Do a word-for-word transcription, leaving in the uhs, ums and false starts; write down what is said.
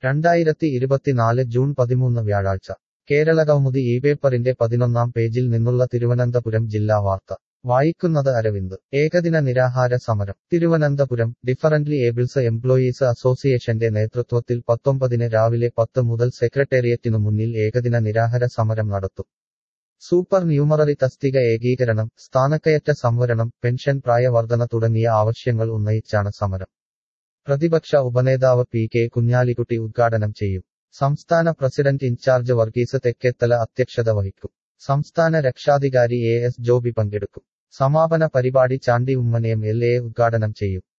രണ്ടായിരത്തി ഇരുപത്തിനാല് ജൂൺ പതിമൂന്ന് വ്യാഴാഴ്ച കേരളകൗമുദി ഈ പേപ്പറിന്റെ പതിനൊന്നാം പേജിൽ നിന്നുള്ള തിരുവനന്തപുരം ജില്ലാ വാർത്ത വായിക്കുന്നത് അരവിന്ദ്. ഏകദിന നിരാഹാര സമരം തിരുവനന്തപുരം. ഡിഫറന്റ്ലി ഏബിൾസ് എംപ്ലോയീസ് അസോസിയേഷന്റെ നേതൃത്വത്തിൽ പത്തൊമ്പതിന് രാവിലെ പത്ത് മുതൽ സെക്രട്ടേറിയറ്റിനു മുന്നിൽ ഏകദിന നിരാഹാര സമരം നടത്തും. സൂപ്പർ ന്യൂമററി തസ്തിക ഏകീകരണം, സ്ഥാനക്കയറ്റ സംവരണം, പെൻഷൻ പ്രായവർധന തുടങ്ങിയ ആവശ്യങ്ങൾ ഉന്നയിച്ചാണ് സമരം. പ്രതിപക്ഷ ഉപനേതാവ് പി കെ കുഞ്ഞാലിക്കുട്ടി ഉദ്ഘാടനം ചെയ്യും. സംസ്ഥാന പ്രസിഡന്റ് ഇൻചാർജ് വർഗീസ് തെക്കേത്തല അധ്യക്ഷത വഹിക്കും. സംസ്ഥാന രക്ഷാധികാരി എ എസ് ജോബി പങ്കെടുക്കും. സമാപന പരിപാടി Chandy Oommen M L A ഉദ്ഘാടനം ചെയ്യും.